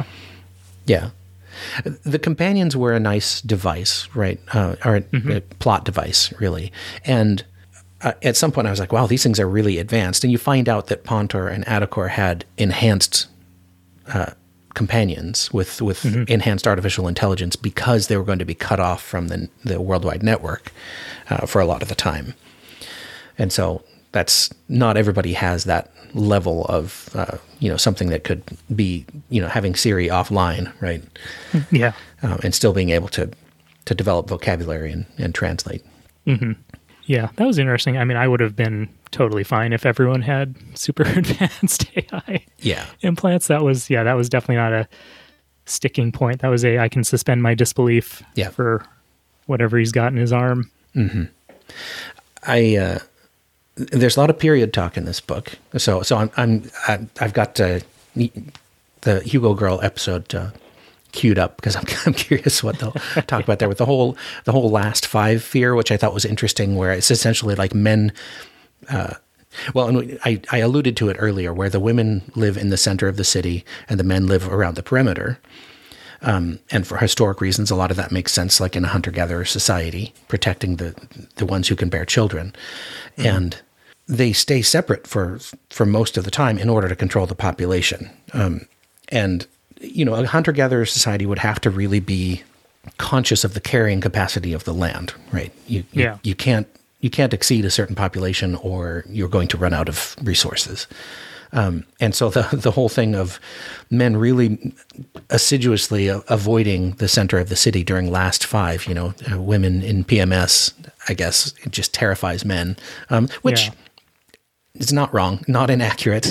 The companions were a nice device, right? Or a plot device, really. And at some point I was like, wow, these things are really advanced. And you find out that Pontor and Adicor had enhanced companions with enhanced artificial intelligence, because they were going to be cut off from the worldwide network for a lot of the time. And so that's not everybody has that level of, something that could be, having Siri offline, right? Yeah. And still being able to develop vocabulary and translate. Mm-hmm. Yeah, that was interesting. I mean, I would have been totally fine if everyone had super advanced AI implants. That was definitely not a sticking point. That was I can suspend my disbelief for whatever he's got in his arm. Mm-hmm. There's a lot of period talk in this book. So I've got the Hugo Girl episode queued up, because I'm curious what they'll talk about there with the whole last five fear, which I thought was interesting, where it's essentially like men. And I alluded to it earlier, where the women live in the center of the city and the men live around the perimeter. And for historic reasons, a lot of that makes sense, like in a hunter-gatherer society, protecting the ones who can bear children. Mm-hmm. And they stay separate for most of the time in order to control the population. A hunter-gatherer society would have to really be conscious of the carrying capacity of the land, right? You can't exceed a certain population, or you're going to run out of resources. And so the whole thing of men really assiduously avoiding the center of the city during last five, women in PMS, I guess, it just terrifies men, which is not wrong, not inaccurate.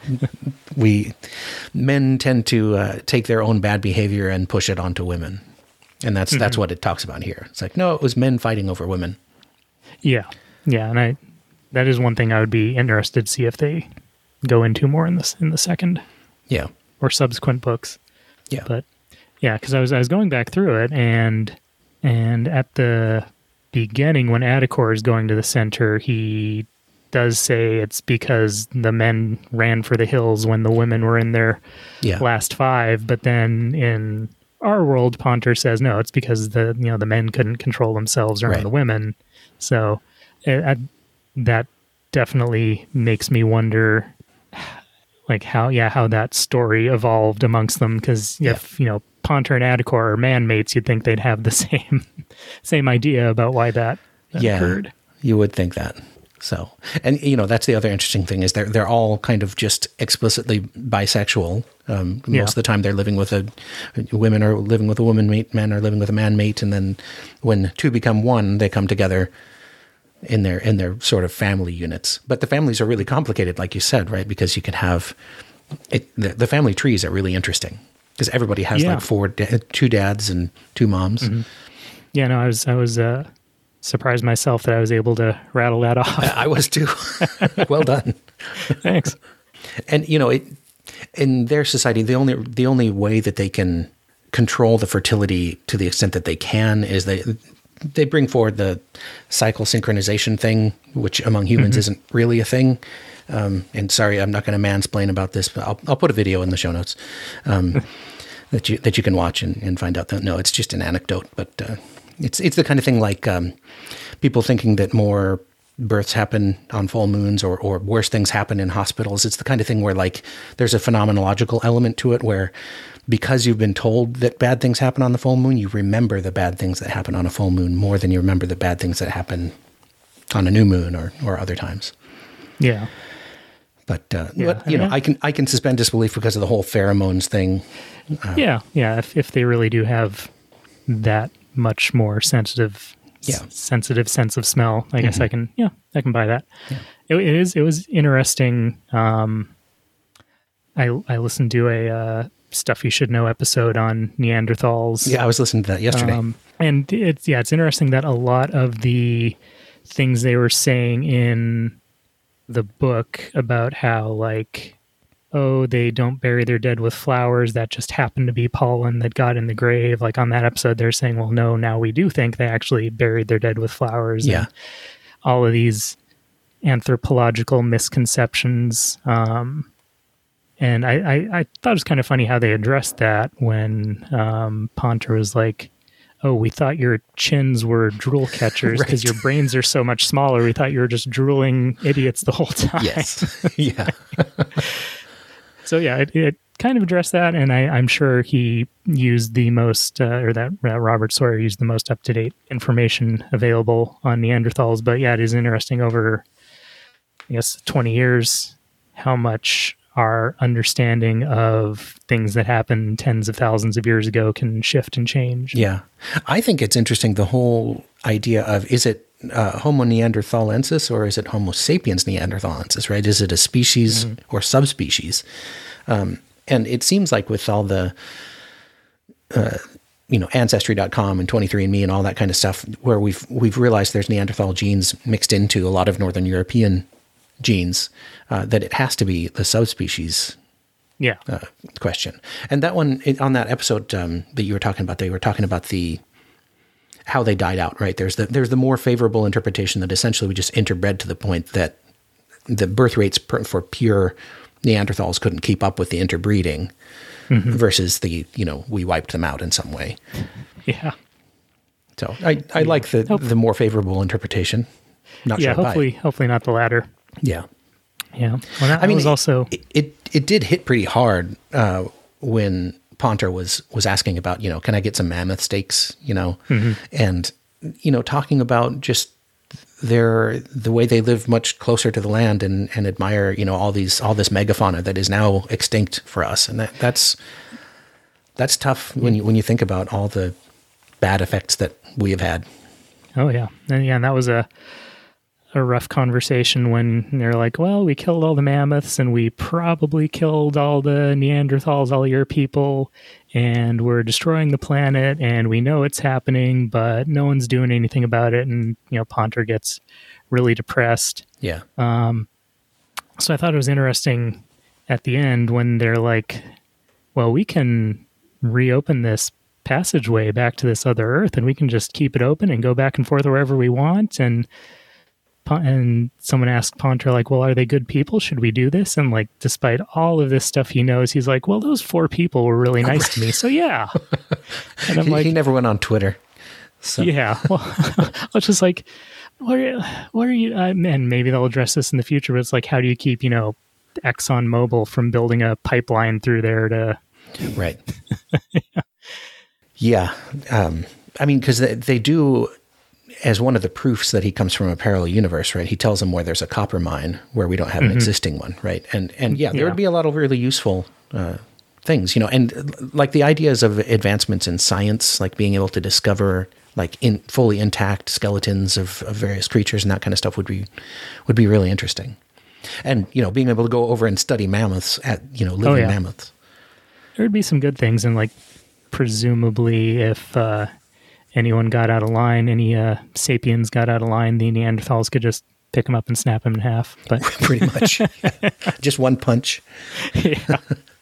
Men tend to take their own bad behavior and push it onto women. And that's what it talks about here. It's like, no, it was men fighting over women. Yeah. Yeah. And that is one thing I would be interested to see if they go into more in the second or subsequent books. Yeah. But yeah, because I was going back through it, and at the beginning, when Adicor is going to the center, he does say it's because the men ran for the hills when the women were in their last five. But then in our world, Pontor says, no, it's because the men couldn't control themselves around the women. So that definitely makes me wonder, like how that story evolved amongst them. Because if Pontor and Adicor are man mates, you'd think they'd have the same idea about why that occurred. You would think that. So, and that's the other interesting thing, is they're all kind of just explicitly bisexual. Most of the time they're living with women are living with a woman mate, men are living with a man mate. And then when two become one, they come together in their sort of family units. But the families are really complicated, like you said, right? Because you can have the family trees are really interesting because everybody has like two dads and two moms. Mm-hmm. Yeah, no, I was surprised myself that I was able to rattle that off. I was too. Well done. Thanks. And in their society, the only way that they can control the fertility to the extent that they can is they bring forward the cycle synchronization thing, which among humans isn't really a thing. And sorry, I'm not going to mansplain about this, but I'll put a video in the show notes that you can watch and find out that no, it's just an anecdote, but it's the kind of thing like people thinking that more births happen on full moons or worse things happen in hospitals. It's the kind of thing where like there's a phenomenological element to it where because you've been told that bad things happen on the full moon, you remember the bad things that happen on a full moon more than you remember the bad things that happen on a new moon or other times. Yeah. But I can suspend disbelief because of the whole pheromones thing. Yeah. If they really do have that much more sensitive sense of smell, I guess I can buy that. Yeah. It was interesting. I listened to a Stuff You Should Know episode on Neanderthals. Yeah, I was listening to that yesterday. And it's interesting that a lot of the things they were saying in the book about how like, oh, they don't bury their dead with flowers, that just happened to be pollen that got in the grave. Like on that episode, they're saying, well, no, now we do think they actually buried their dead with flowers. Yeah. And all of these anthropological misconceptions. And I thought it was kind of funny how they addressed that when Ponter was like, oh, we thought your chins were drool catchers because your brains are so much smaller. We thought you were just drooling idiots the whole time. Yes. Yeah. So yeah, it kind of addressed that, and I'm sure he used the most, or that Robert Sawyer used the most up-to-date information available on Neanderthals. But yeah, it is interesting over, I guess, 20 years, how much our understanding of things that happened tens of thousands of years ago can shift and change. Yeah. I think it's interesting, the whole idea of, is it Homo neanderthalensis or is it Homo sapiens neanderthalensis, right? Is it a species or subspecies? And it seems like with all the, Ancestry.com and 23andMe and all that kind of stuff, where we've realized there's Neanderthal genes mixed into a lot of Northern European genes, that it has to be the subspecies question. And that one, on that episode that you were talking about, they were talking about how they died out, right? There's the more favorable interpretation that essentially we just interbred to the point that the birth rates for pure Neanderthals couldn't keep up with the interbreeding versus we wiped them out in some way. Yeah. So I like the more favorable interpretation. Not sure. Hopefully not the latter. Yeah. Yeah. Well, that was also it did hit pretty hard when Ponter was asking about, can I get some mammoth steaks, and talking about just the way they live much closer to the land and admire, all this megafauna that is now extinct for us. And that's tough when you think about all the bad effects that we have had. Oh yeah. And that was a rough conversation when they're like, well, we killed all the mammoths and we probably killed all the Neanderthals, all your people, and we're destroying the planet and we know it's happening, but no one's doing anything about it. And, Ponter gets really depressed. Yeah. So I thought it was interesting at the end when they're like, well, we can reopen this passageway back to this other Earth and we can just keep it open and go back and forth wherever we want. And someone asked Ponter, like, well, are they good people? Should we do this? And like, despite all of this stuff he knows, he's like, well, those 4 people were really nice to me. So yeah. And I'm like, he never went on Twitter. So. Yeah. Well, I was just like, what are you, and maybe they'll address this in the future, but it's like, how do you keep, ExxonMobil from building a pipeline through there to. Right. Yeah. Because they do, as one of the proofs that he comes from a parallel universe, right? He tells them where there's a copper mine where we don't have an existing one, right? And there would be a lot of really useful things, and like the ideas of advancements in science, like being able to discover like fully intact skeletons of various creatures and that kind of stuff would be really interesting. And, being able to go over and study mammoths living mammoths. There would be some good things. And like, presumably if anyone got out of line, any sapiens got out of line, the Neanderthals could just pick them up and snap them in half. But pretty much. Just one punch. Yeah.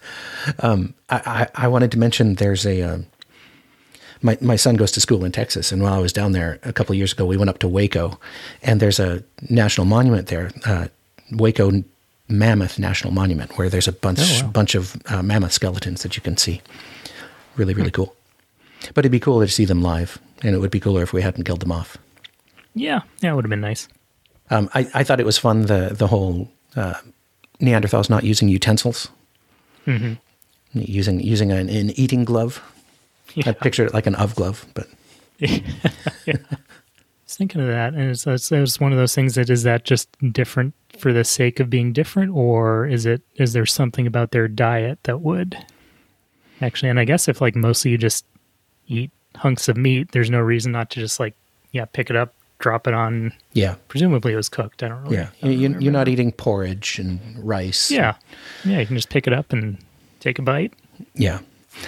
I wanted to mention there's my son goes to school in Texas, and while I was down there a couple of years ago, we went up to Waco, and there's a national monument there, Waco Mammoth National Monument, where there's a bunch of mammoth skeletons that you can see. Really, really cool. But it'd be cooler to see them live, and it would be cooler if we hadn't killed them off. Yeah, it would have been nice. I thought it was fun, the whole Neanderthals not using utensils. Mm-hmm. Using an eating glove. Yeah. I pictured it like an of glove, but yeah. I was thinking of that, and it's one of those things is that just different for the sake of being different, or is there something about their diet that would actually? And I guess if like mostly you just eat hunks of meat, there's no reason not to just pick it up, drop it on. Yeah, presumably it was cooked. I don't really. Yeah, you're not eating porridge and rice. Yeah, you can just pick it up and take a bite. Yeah.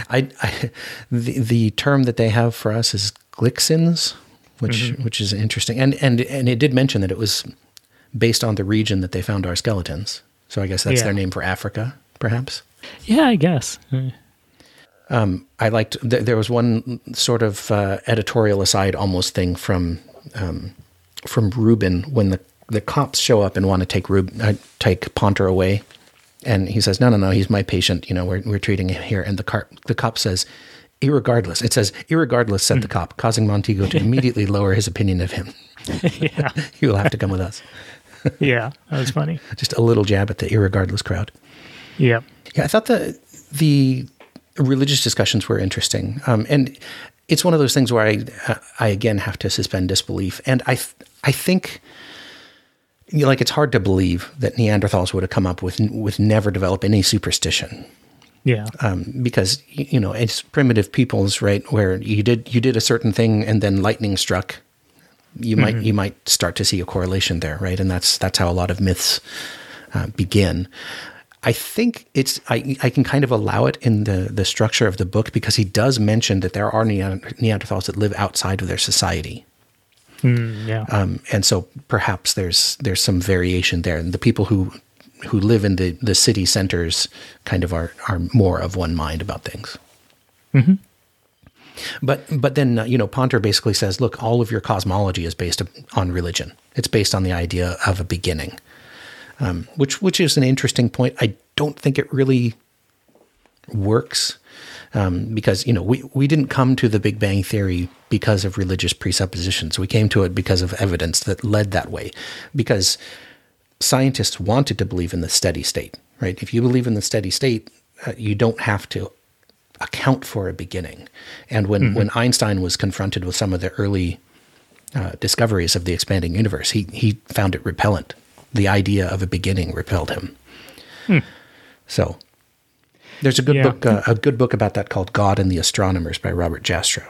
The term that they have for us is glixins, which is interesting. And it did mention that it was based on the region that they found our skeletons. So I guess that's their name for Africa, perhaps. Yeah, I guess. I liked, there was one sort of editorial aside almost thing from Reuben when the cops show up and want to take Ponter away. And he says, no, he's my patient. We're treating him here. And the cop says, irregardless. It says, irregardless, said the cop, causing Montego to immediately lower his opinion of him. Yeah. He will have to come with us. Yeah, that was funny. Just a little jab at the irregardless crowd. Yeah. Yeah, I thought the religious discussions were interesting. And it's one of those things where I again have to suspend disbelief. And I think... it's hard to believe that Neanderthals would have come up with never develop any superstition. Yeah. Because, it's primitive peoples, right, where you did a certain thing and then lightning struck. You might start to see a correlation there, right? And that's how a lot of myths begin. I think I can kind of allow it in the structure of the book because he does mention that there are Neanderthals that live outside of their society. Yeah. And so perhaps there's some variation there. And the people who live in the city centers kind of are more of one mind about things. Mm-hmm. But then, Ponter basically says, look, all of your cosmology is based on religion. It's based on the idea of a beginning, which is an interesting point. I don't think it really works. Because, we didn't come to the Big Bang Theory because of religious presuppositions. We came to it because of evidence that led that way. Because scientists wanted to believe in the steady state, right? If you believe in the steady state, you don't have to account for a beginning. And when Einstein was confronted with some of the early discoveries of the expanding universe, he found it repellent. The idea of a beginning repelled him. So... there's a good book about that called God and the Astronomers by Robert Jastrow.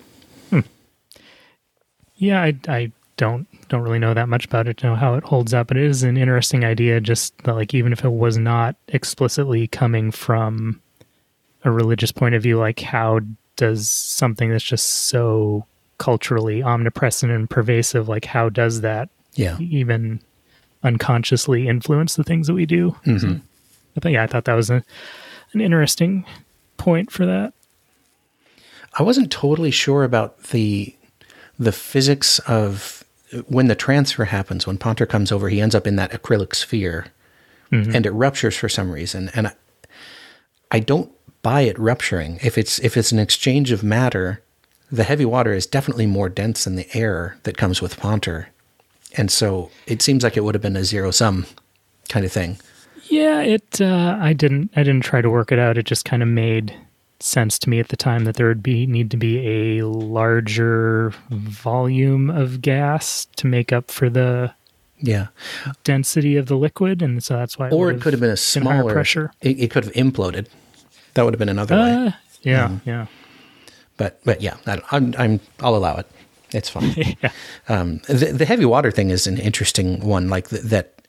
Yeah, I don't really know that much about it to know how it holds up, but it is an interesting idea. Just that, even if it was not explicitly coming from a religious point of view, how does something that's just so culturally omnipresent and pervasive, how does that even unconsciously influence the things that we do? Mm-hmm. So, I thought that was an interesting point for that. I wasn't totally sure about the physics of when the transfer happens. When Ponter comes over, he ends up in that acrylic sphere, and it ruptures for some reason. And I don't buy it rupturing. If it's an exchange of matter, the heavy water is definitely more dense than the air that comes with Ponter, and so it seems like it would have been a zero-sum kind of thing. Yeah, I didn't try to work it out. It just kind of made sense to me at the time that there would need to be a larger volume of gas to make up for the density of the liquid, and so that's why. Or it could have been a smaller pressure. It could have imploded. That would have been another way. Yeah, yeah. But yeah, I'll allow it. It's fine. The heavy water thing is an interesting one. That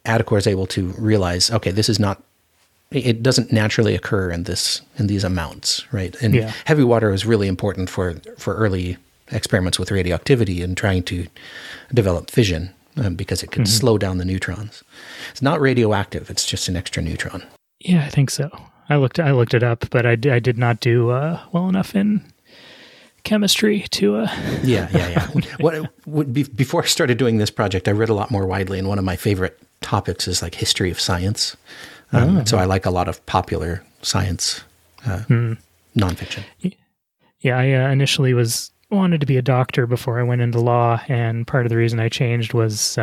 Adicor is able to realize, okay, this is not, it doesn't naturally occur in these amounts, right? And heavy water is really important for early experiments with radioactivity and trying to develop fission because it can slow down the neutrons. It's not radioactive; it's just an extra neutron. Yeah, I think so. I looked it up, but I did not do well enough in chemistry to. Yeah. Before I started doing this project, I read a lot more widely, and one of my favorite topics is like history of science. So I like a lot of popular science nonfiction. Yeah, I initially wanted to be a doctor before I went into law, and part of the reason I changed was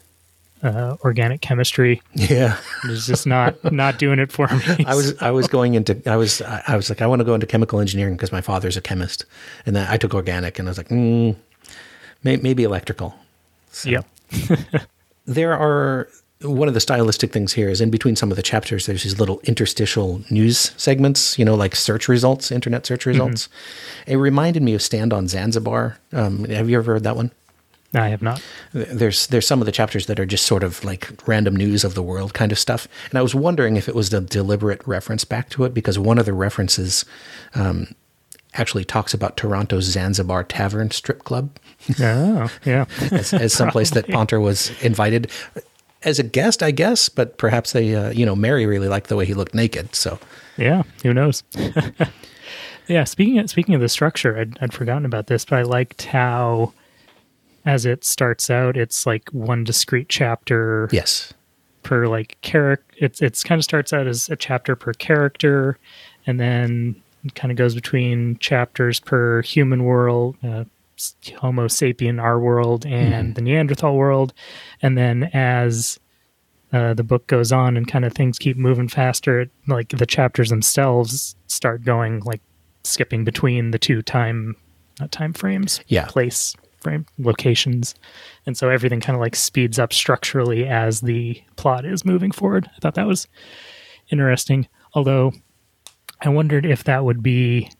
organic chemistry. Yeah, it was just not doing it for me. I was like, I want to go into chemical engineering because my father's a chemist, and then I took organic, and I was like, maybe electrical. So. Yep. There are. One of the stylistic things here is in between some of the chapters, there's these little interstitial news segments, like search results, internet search results. It reminded me of Stand on Zanzibar. Have you ever heard that one? No, I have not. There's some of the chapters that are just sort of like random news of the world kind of stuff. And I was wondering if it was a deliberate reference back to it, because one of the references actually talks about Toronto's Zanzibar Tavern Strip Club. Oh, yeah. as someplace that Ponter was invited as a guest, I guess, but perhaps they, Mary really liked the way he looked naked. So, yeah, who knows? Yeah, speaking of the structure, I'd forgotten about this, but I liked how, as it starts out, it's like one discrete chapter. Yes. Per like character, it's kind of starts out as a chapter per character, and then it kind of goes between chapters per human world. Homo sapien, our world, and the Neanderthal world. And then as the book goes on and kind of things keep moving faster, like the chapters themselves start going like skipping between the two time frames, place frame locations. And so everything kind of like speeds up structurally as the plot is moving forward. I thought that was interesting. Although I wondered if that would be,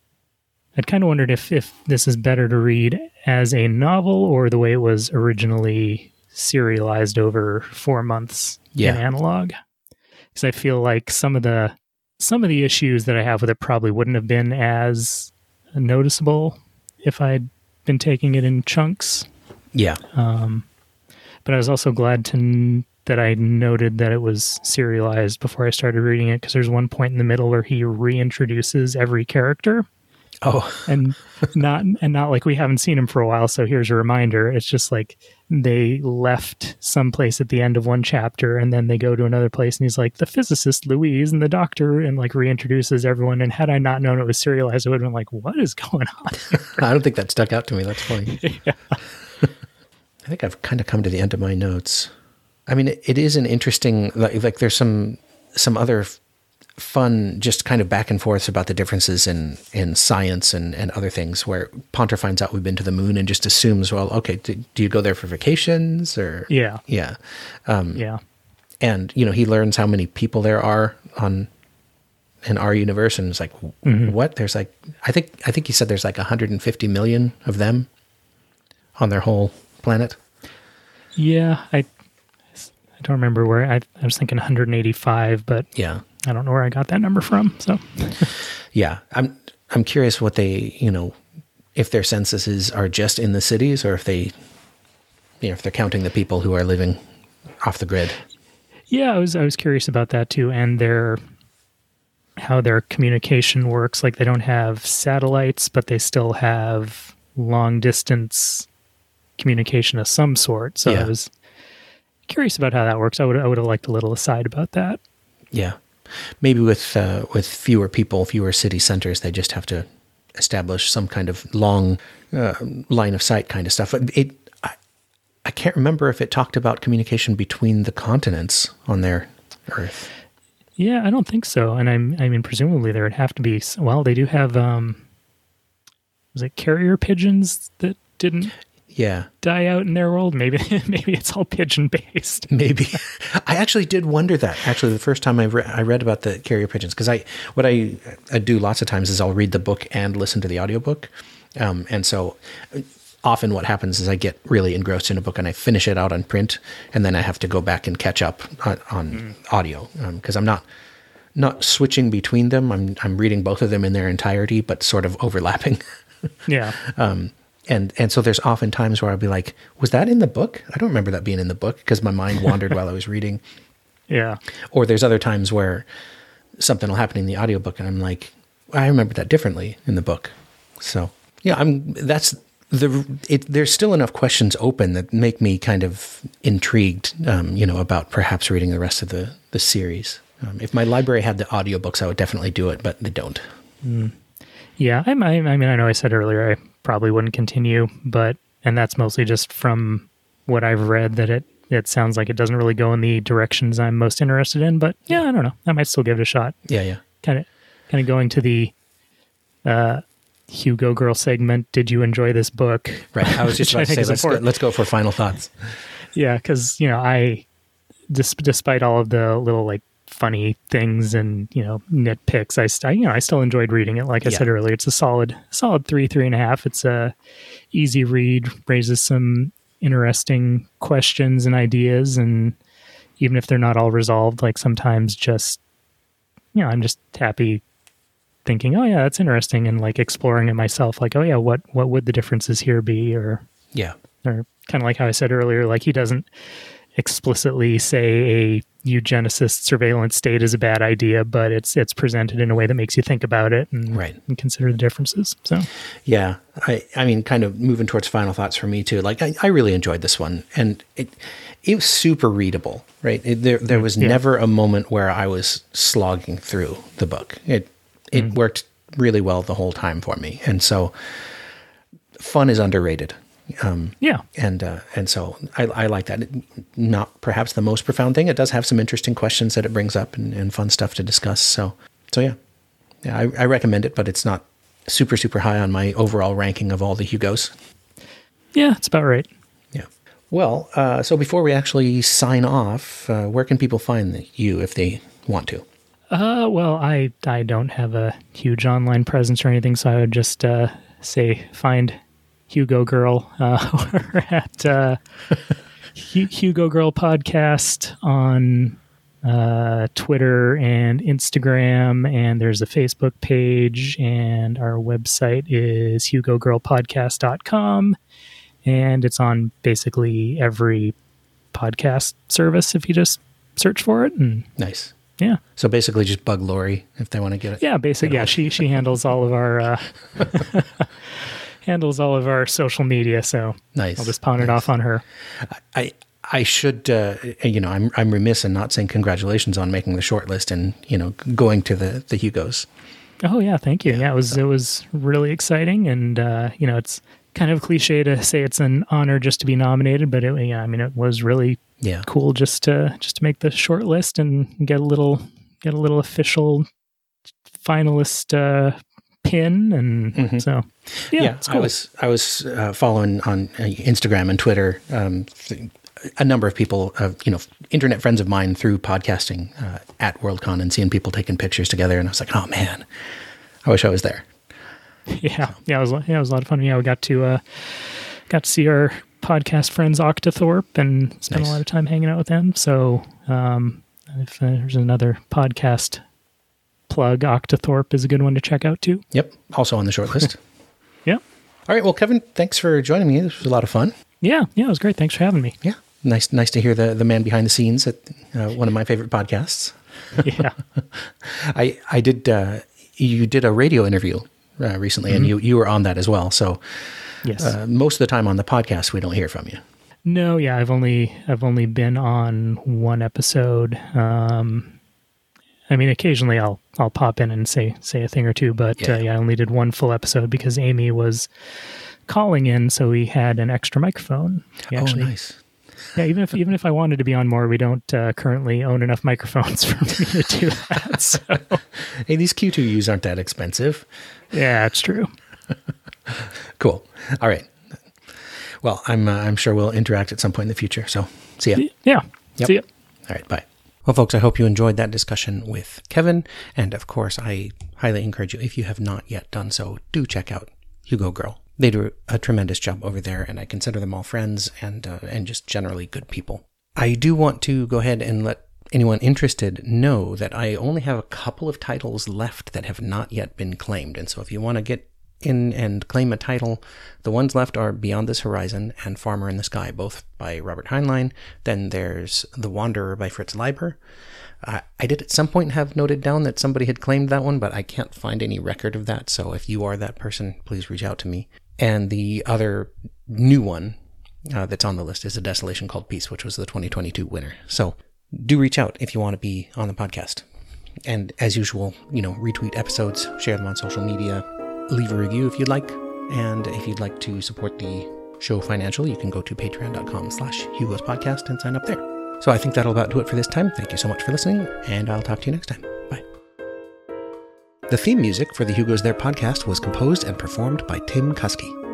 I'd kind of wondered if this is better to read as a novel or the way it was originally serialized over 4 months in analog. Because I feel like some of the issues that I have with it probably wouldn't have been as noticeable if I'd been taking it in chunks. Yeah. But I was also glad that I noted that it was serialized before I started reading it, because there's one point in the middle where he reintroduces every character. Oh, and not like we haven't seen him for a while, so here's a reminder. It's just like they left someplace at the end of one chapter, and then they go to another place, and he's like, the physicist Louise and the doctor, and like reintroduces everyone. And had I not known it was serialized, I would have been like, what is going on here? I don't think that stuck out to me. That's funny. Yeah. I think I've kind of come to the end of my notes. I mean, it is an interesting, like there's some other fun, just kind of back and forth about the differences in science and other things, where Ponter finds out we've been to the moon and just assumes, well, okay, do you go there for vacations or? Yeah. And, he learns how many people there are in our universe. And it's like, what? There's like, I think he said there's like 150 million of them on their whole planet. Yeah. I don't remember where I was thinking 185, but yeah. I don't know where I got that number from. So, yeah, I'm curious what they, if their censuses are just in the cities, or if they, if they're counting the people who are living off the grid. Yeah, I was curious about that too, and how their communication works. Like they don't have satellites, but they still have long distance communication of some sort. So I was curious about how that works. I would have liked a little aside about that. Yeah. Maybe with fewer people, fewer city centers, they just have to establish some kind of long line of sight kind of stuff. I can't remember if it talked about communication between the continents on their Earth. Yeah, I don't think so. And I mean, presumably there would have to be. Well, they do have. Was it carrier pigeons that didn't? Yeah. Die out in their world? Maybe it's all pigeon based. Maybe. I actually did wonder that. Actually, the first time I read about the carrier pigeons, because what I do lots of times is I'll read the book and listen to the audiobook. And so often what happens is I get really engrossed in a book and I finish it out on print, and then I have to go back and catch up on audio, because I'm not switching between them. I'm reading both of them in their entirety, but sort of overlapping. Yeah. And so there's often times where I'll be like, was that in the book? I don't remember that being in the book, because my mind wandered while I was reading. Yeah. Or there's other times where something will happen in the audiobook and I'm like, I remember that differently in the book. So yeah, there's still enough questions open that make me kind of intrigued, about perhaps reading the rest of the series. If my library had the audiobooks, I would definitely do it, but they don't. Yeah. I mean, I know I said earlier, I probably wouldn't continue, and that's mostly just from what I've read, that it sounds like it doesn't really go in the directions I'm most interested in, but yeah, I don't know. I might still give it a shot. Yeah. Kind of going to the Hugo Girl segment. Did you enjoy this book? Right. I was just about to say, let's go for final thoughts. Yeah. Because, I, despite all of the little like funny things and, nitpicks, I still enjoyed reading it. Like I said earlier, it's a solid 3.5. It's a easy read, raises some interesting questions and ideas, and even if they're not all resolved, like sometimes just I'm just happy thinking, oh yeah, that's interesting, and like exploring it myself, like, oh yeah, what would the differences here be, or kind of like how I said earlier, like he doesn't explicitly say a eugenicist surveillance state is a bad idea, but it's presented in a way that makes you think about it and consider the differences. So yeah, I mean, kind of moving towards final thoughts for me too. Like I really enjoyed this one, and it was super readable, right? There was never a moment where I was slogging through the book. It worked really well the whole time for me, and so fun is underrated. And so I like that. Not perhaps the most profound thing. It does have some interesting questions that it brings up and fun stuff to discuss. So yeah, I recommend it, but it's not super, super high on my overall ranking of all the Hugos. Yeah, it's about right. Yeah. Well, so before we actually sign off, where can people find you if they want to? Well, I don't have a huge online presence or anything, so I would just say find Hugo Girl. We're at Hugo Girl Podcast on Twitter and Instagram, and there's a Facebook page, and our website is hugogirlpodcast.com, and it's on basically every podcast service if you just search for it. And nice. Yeah. So basically just bug Lori if they want to get it. Yeah, basically, yeah. She handles all of our handles all of our social media, so nice. I'll just pawn it off on her. I should, I'm remiss in not saying congratulations on making the short list and, going to the Hugos. Oh yeah, thank you. Yeah, it was really exciting, and it's kind of cliche to say it's an honor just to be nominated, but it was really cool just to make the short list and get a little official finalist pin, and so it's cool. I was following on Instagram and Twitter a number of people, internet friends of mine through podcasting at Worldcon, and seeing people taking pictures together, and I was like, oh man, I wish I was there. Yeah, it was a lot of fun. Yeah, we got to see our podcast friends Octothorpe and spend a lot of time hanging out with them. So if there's another podcast plug, Octothorpe is a good one to check out too. Yep, also on the short list. Yeah. All right, well, Kevin, thanks for joining me. This was a lot of fun. Yeah, it was great. Thanks for having me. Yeah, nice to hear the man behind the scenes at one of my favorite podcasts. Yeah. I did, you did a radio interview recently, and you were on that as well. So yes. Most of the time on the podcast, we don't hear from you. No, yeah, I've only been on one episode. I mean, occasionally I'll pop in and say a thing or two, but I only did one full episode because Amy was calling in, so we had an extra microphone. Nice. Yeah, even if I wanted to be on more, we don't currently own enough microphones for me to do that. So. Hey, these Q2Us aren't that expensive. Yeah, it's true. Cool. All right. Well, I'm sure we'll interact at some point in the future. So, see ya. Yeah. Yep. See ya. All right. Bye. Well, folks, I hope you enjoyed that discussion with Kevin. And of course, I highly encourage you, if you have not yet done so, do check out Hugo Girl. They do a tremendous job over there, and I consider them all friends and just generally good people. I do want to go ahead and let anyone interested know that I only have a couple of titles left that have not yet been claimed. And so if you want to get in and claim a title, the ones left are Beyond This Horizon and Farmer in the Sky, both by Robert Heinlein. Then there's The Wanderer by Fritz Leiber. I did at some point have noted down that somebody had claimed that one, but I can't find any record of that. So if you are that person, please reach out to me. And the other new one that's on the list is A Desolation Called Peace, which was the 2022 winner. So do reach out if you want to be on the podcast. And as usual, retweet episodes, share them on social media, leave a review if you'd like. And if you'd like to support the show financially, you can go to patreon.com/Hugo's Podcast and sign up there. So I think that'll about do it for this time. Thank you so much for listening, and I'll talk to you next time. Bye. The theme music for the Hugo's There podcast was composed and performed by Tim Kuski.